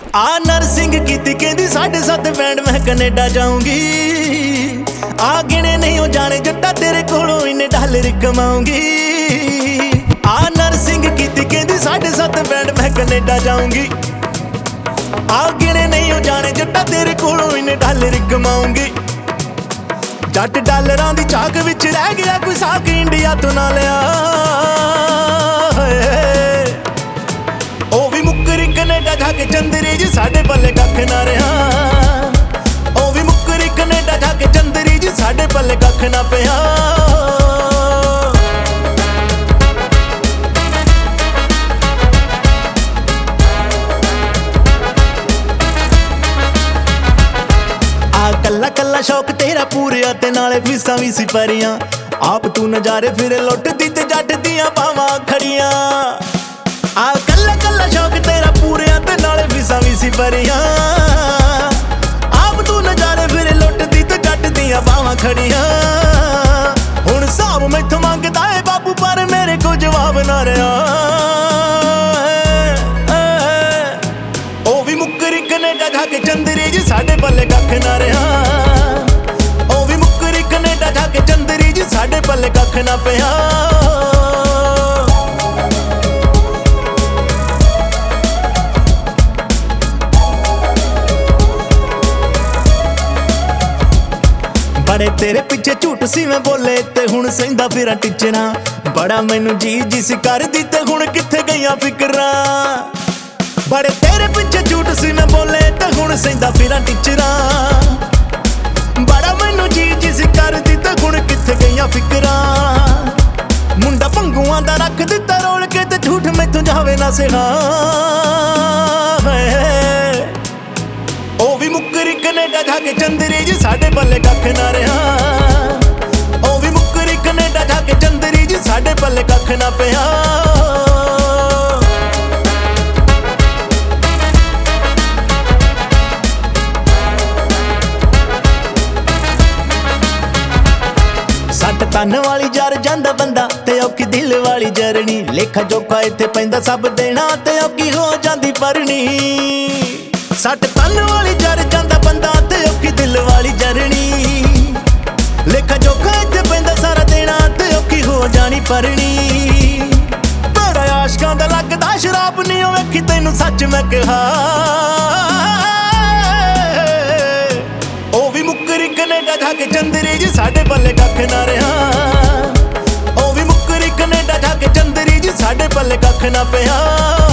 ਆ ਨਰਸਿੰਗ ਕੀਤੀ ਕਹਿੰਦੀ 7.5 ਬੈਂਡ ਮੈਂ ਕੈਨੇਡਾ ਜਾਊਂਗੀ। ਆ ਗਿਣੇ ਨਹੀਂ ਉਹ ਜਾਣੇ ਜੱਟਾ ਤੇਰੇ ਕੋਲੋਂ ਇੰਨੇ ਡਾਲਰ ਕਮਾਉਂਗੀ। ਆ ਨਰਸਿੰਗ ਕੀਤੀ ਕਹਿੰਦੀ 7.5 ਬੈਂਡ ਮੈਂ ਕੈਨੇਡਾ ਜਾਊਂਗੀ। ਆ ਗਿਣੇ ਨਹੀਂ ਉਹ ਜਾਣੇ ਜੱਟਾ ਤੇਰੇ ਕੋਲੋਂ ਇੰਨੇ ਡਾਲਰ ਕਮਾਉਂਗੀ। ਜੱਟ ਡਾਲਰਾਂ ਦੀ ਝਾਕ ਵਿੱਚ ਰਹਿ ਗਿਆ ਕੋਈ ਸਾਕ ਇੰਡੀਆ ਤੋਂ ਨਾ ਲਿਆ। ਉਹ ਵੀ ਮੁੱਕਰੀ ਕੈਨੇਡਾ ਜਾ ਕੇ ਚੰਦਰੀ ਜੀ ਸਾਡੇ ਪੱਲੇ ਕੱਖ ਨਾ ਰਿਹਾ। ਉਹ ਵੀ ਮੁੱਕਰੀ ਕੈਨੇਡਾ ਜਾ ਕੇ ਚੰਦਰੀ ਜੀ ਸਾਡੇ ਪੱਲੇ ਕੱਖ ਨਾ ਪਿਆ। ਕੱਲਾ ਕੱਲਾ ਸ਼ੌਕ ਤੇਰਾ ਪੂਰਿਆ ਤੇ ਨਾਲੇ ਫੀਸਾਂ ਵੀ ਸੀ ਭਰੀਆਂ। ਆਪ ਤੂੰ ਨਜ਼ਾਰੇ ਫਿਰ ਲੁੱਟਦੀ ਤੇ ਜੱਟ ਦੀਆਂ ਬਾਵਾਂ ਖੜੀਆਂ। ਆ ਕੱਲਾ ਕੱਲਾ ਸ਼ੌਕ ਤੇਰਾ ਪੂਰਿਆ ਤੇ ਨਾਲੇ ਫੀਸਾਂ ਵੀ ਸੀ ਭਰੀਆਂ। ਆਪ ਤੂੰ ਨਜ਼ਾਰੇ ਫਿਰ ਲੁੱਟਦੀ ਤੇ ਜੱਟ ਦੀਆਂ ਬਾਵਾਂ ਖੜੀਆਂ। ਹੁਣ ਹਿਸਾਬ ਮੈਥੋਂ ਮੰਗਦਾ ਏ ਬਾਬੂ ਪਰ ਮੇਰੇ ਕੋਲ ਜਵਾਬ ਨਾ ਰਿਹਾ। ਉਹ ਵੀ ਮੁੱਕਰੀ ਕੈਨੇਡਾ ਜਾ ਕੇ ਚੰਦਰੀ ਜੀ ਸਾਡੇ ਪੱਲੇ ਕੱਖ ਨਾ ਰਿਹਾ। ਉਹ ਵੀ ਮੁੱਕਰੀ ਕੈਨੇਡਾ ਜਾ ਕੇ ਚੰਦਰੀ ਜੀ ਸਾਡੇ ਪੱਲੇ ਕੱਖ ਨਾ ਪਿਆ। ਬੜੇ ਤੇਰੇ ਪਿੱਛੇ ਝੂਠ ਸੀ ਮੈਂ ਬੋਲੇ ਤੇ ਹੁਣ ਸਹਿੰਦਾ ਫਿਰਾਂ ਟਿਚਰਾਂ। ਬੜਾ ਮੈਨੂੰ ਜੀ ਸੀ ਕਰਦੀ ਤੇ ਹੁਣ ਕਿੱਥੇ ਗਈਆਂ ਫਿਕਰਾਂ। ਬੜੇ ਤੇਰੇ ਪਿੱਛੇ ਝੂਠ ਸੀ ਮੈਂ ਬੋਲੇ ਤੇ ਹੁਣ ਸਹਿੰਦਾ ਫਿਰਾਂ ਟਿਚਰਾਂ। ਬੜਾ ਮੈਨੂੰ ਜੀ ਸੀ ਕਰਦੀ ਤੇ ਹੁਣ ਕਿੱਥੇ ਗਈਆਂ ਫਿਕਰਾਂ। ਮੁੰਡਾ ਭੰਗੂਆਂ ਦਾ ਰੱਖ ਦਿੱਤਾ ਰੋਲ ਕੇ ਤੇ ਝੂਠ ਮੈਥੋਂ ਜਾਵੇ ਨਾ ਸਿਹਾ। ਉਹ ਵੀ ਮੁੱਕਰੀ ਕੈਨੇਡਾ ਜਾ ਕੇ ਚੰਦਰੀ ਜੀ ਸਾਡੇ ਪੱਲੇ ਕੱਖ ਨਾ ਰਿਹਾ। ਉਹ ਵੀ ਮੁੱਕਰੀ ਕੈਨੇਡਾ ਜਾ ਕੇ ਚੰਦਰੀ ਜੀ ਸਾਡੇ ਪੱਲੇ ਕੱਖ ਨਾ ਪਿਆ। ਸੱਟ ਤਨ ਵਾਲੀ ਜਰ ਜਾਂਦਾ ਬੰਦਾ ਤੇ ਔਖੀ ਦਿਲ ਵਾਲੀ ਜਰਨੀ। ਲੇਖਾ ਜੋਖਾ ਇੱਥੇ ਪੈਂਦਾ ਸਭ ਦੇਣਾ ਤੇ ਔਖੀ ਹੋ ਜਾਂਦੀ ਪਰਣੀ। ਸੱਟ ਤਨ ਵਾਲੀ ਜਰ ਜਾਂਦਾ ਬੰਦਾ ਤੇ ਔਖੀ ਦਿਲ ਵਾਲੀ ਜਰਨੀ। ਲੇਖਾ ਜੋਖਾ ਇੱਥੇ ਪੈਂਦਾ ਸਾਰਾ ਦੇਣਾ ਤੇ ਔਖੀ ਹੋ ਜਾਣੀ ਪਰਣੀ। ਬੜਾ ਆਸ਼ਕਾਂ ਦਾ ਲੱਗਦਾ ਸ਼ਰਾਬ ਨਹੀਂ ਉਹ ਵੇਖੀ ਤੈਨੂੰ ਸੱਚ ਮੈਂ ਕਿਹਾ। ਉਹ ਵੀ ਮੁੱਕਰੀ ਕੈਨੇਡਾ ਜਾ ਕੇ ਚੰਦਰੀ ਜੀ ਸਾਡੇ ਪੱਲੇ ਕੱਖ ਨਾ ਰਿਹਾ। ਉਹ ਵੀ ਮੁੱਕਰੀ ਕੈਨੇਡਾ ਜਾ ਕੇ ਚੰਦਰੀ ਜੀ ਸਾਡੇ ਪੱਲੇ ਕੱਖ ਨਾ ਪਿਆ।